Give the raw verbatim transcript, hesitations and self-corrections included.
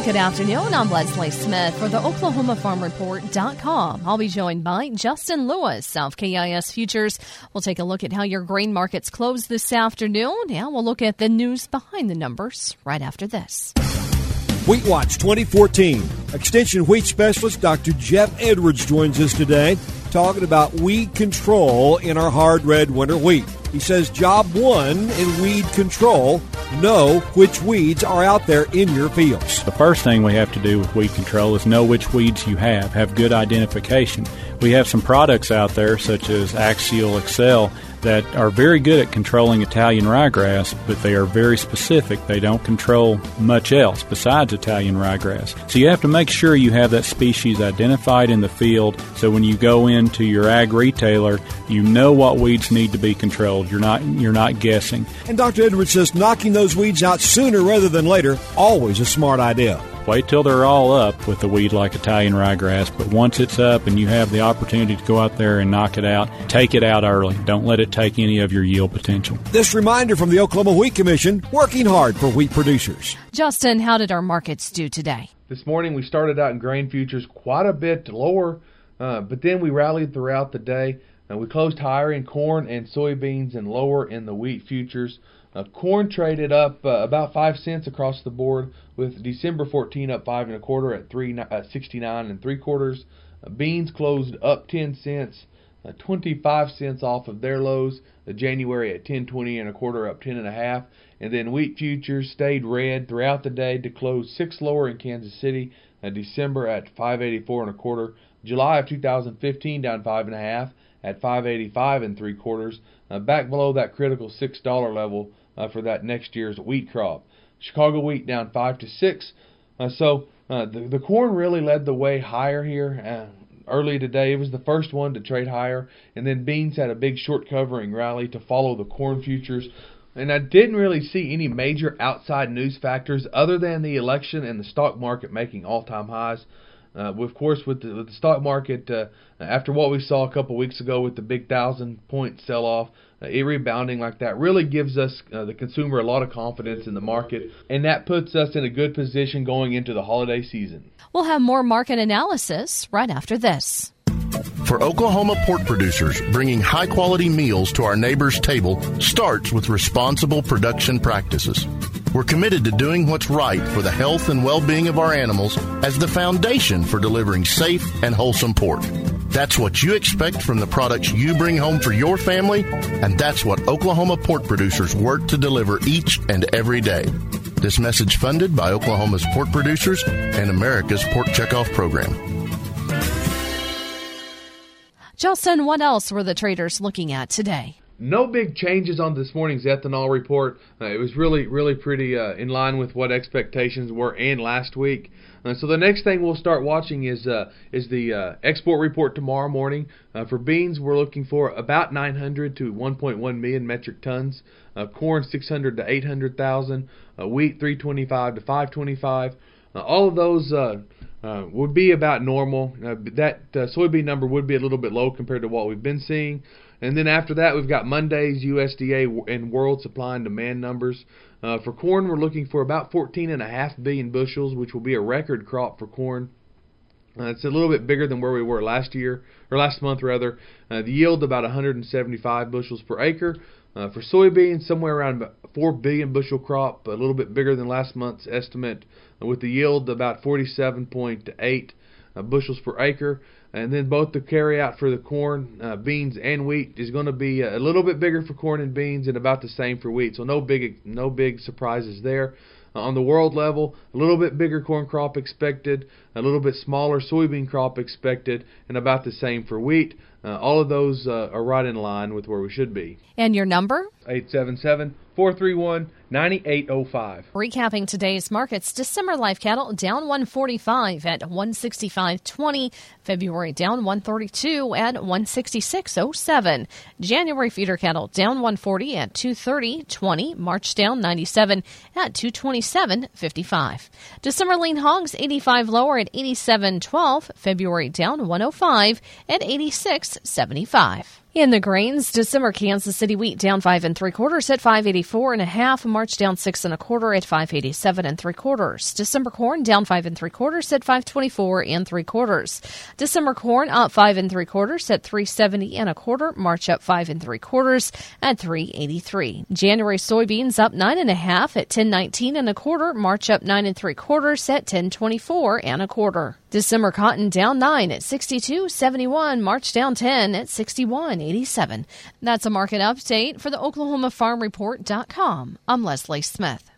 Good afternoon. I'm Leslie Smith for the Oklahoma Farm Report dot com. I'll be joined by Justin Lewis, South K I S Futures. We'll take a look at how your grain markets close this afternoon, and we'll look at the news behind the numbers right after this. Wheat Watch twenty fourteen. Extension Wheat Specialist Doctor Jeff Edwards joins us today talking about weed control in our hard red winter wheat. He says job one in weed control, know which weeds are out there in your fields. The first thing we have to do with weed control is know which weeds you have, have good identification. We have some products out there such as Axial Excel that are very good at controlling Italian ryegrass, but they are very specific. They don't control much else besides Italian ryegrass. So you have to make sure you have that species identified in the field so when you go into your ag retailer, you know what weeds need to be controlled. You're not you're not guessing. And Doctor Edwards says knocking those weeds out sooner rather than later, always a smart idea. Wait till they're all up with a weed like Italian ryegrass, but once it's up and you have the opportunity to go out there and knock it out, take it out early. Don't let it take any of your yield potential. This reminder from the Oklahoma Wheat Commission, working hard for wheat producers. Justin, how did our markets do today? This morning we started out in grain futures quite a bit lower, uh, but then we rallied throughout the day. Uh, we closed higher in corn and soybeans and lower in the wheat futures. Uh, corn traded up uh, about five cents across the board, with December fourteen up five and a quarter at three uh, sixty-nine and three quarters. Uh, beans closed up ten cents, uh, twenty-five cents off of their lows. Uh, January at ten twenty and a quarter, up ten and a half. And then wheat futures stayed red throughout the day to close six lower in Kansas City. Uh, December at five eighty-four and a quarter. July of two thousand fifteen down five and a half at five eighty-five and three quarters. Uh, back below that critical six dollar level uh, for that next year's wheat crop. Chicago wheat down five to six. Uh, so uh, the, the corn really led the way higher here uh, early today. It was the first one to trade higher. And then beans had a big short covering rally to follow the corn futures. And I didn't really see any major outside news factors other than the election and the stock market making all-time highs. Uh, of course, with the, with the stock market, uh, after what we saw a couple weeks ago with the big thousand-point sell-off, uh, it rebounding like that really gives us, uh, the consumer, a lot of confidence in the market, and that puts us in a good position going into the holiday season. We'll have more market analysis right after this. For Oklahoma pork producers, bringing high-quality meals to our neighbors' table starts with responsible production practices. We're committed to doing what's right for the health and well-being of our animals as the foundation for delivering safe and wholesome pork. That's what you expect from the products you bring home for your family, and that's what Oklahoma pork producers work to deliver each and every day. This message funded by Oklahoma's pork producers and America's Pork Checkoff Program. Justin, what else were the traders looking at today? No big changes on this morning's ethanol report. Uh, it was really, really pretty uh, in line with what expectations were and last week. Uh, so the next thing we'll start watching is uh, is the uh, export report tomorrow morning. Uh, for beans, we're looking for about nine hundred to one point one million metric tons. Uh, corn, six hundred to eight hundred thousand. Uh, wheat, three twenty-five to five twenty-five. Uh, all of those uh, uh, would be about normal. Uh, that uh, soybean number would be a little bit low compared to what we've been seeing. And then after that, we've got Monday's U S D A and world supply and demand numbers. Uh, for corn, we're looking for about fourteen point five billion bushels, which will be a record crop for corn. Uh, it's a little bit bigger than where we were last year, or last month rather. Uh, the yield about one hundred seventy-five bushels per acre. Uh, for soybeans, somewhere around four billion bushel crop, a little bit bigger than last month's estimate, uh, with the yield about forty-seven point eight uh, bushels per acre. And then both the carryout for the corn, uh, beans, and wheat is going to be a little bit bigger for corn and beans and about the same for wheat. So no big no big surprises there. Uh, on the world level, a little bit bigger corn crop expected, a little bit smaller soybean crop expected, and about the same for wheat. Uh, all of those uh, are right in line with where we should be. And your number? eight seven seven, four three one, nine eight zero five. Recapping today's markets, December live cattle down one forty-five at one sixty-five twenty. February down one thirty-two at one sixty-six oh seven. January feeder cattle down one forty at two thirty twenty. March down ninety-seven at two twenty-seven fifty-five. December lean hogs eighty-five lower at eighty-seven twelve. February down one oh five at eighty-six seventy-five. In the grains, December Kansas City wheat down five and three quarters at five eighty-four and a half. March down six and a quarter at five eighty-seven and three quarters. December corn down five and three quarters at five twenty-four and three quarters. December corn up five and three quarters at three seventy and a quarter. March up five and three quarters at three eighty-three. January soybeans up nine and a half at ten nineteen and a quarter. March up nine and three quarters at ten twenty-four and a quarter. December cotton down nine at sixty-two seventy-one. March down ten at sixty-one eighty-seven. That's a market update for the Oklahoma Farm Report dot com. I'm Leslie Smith.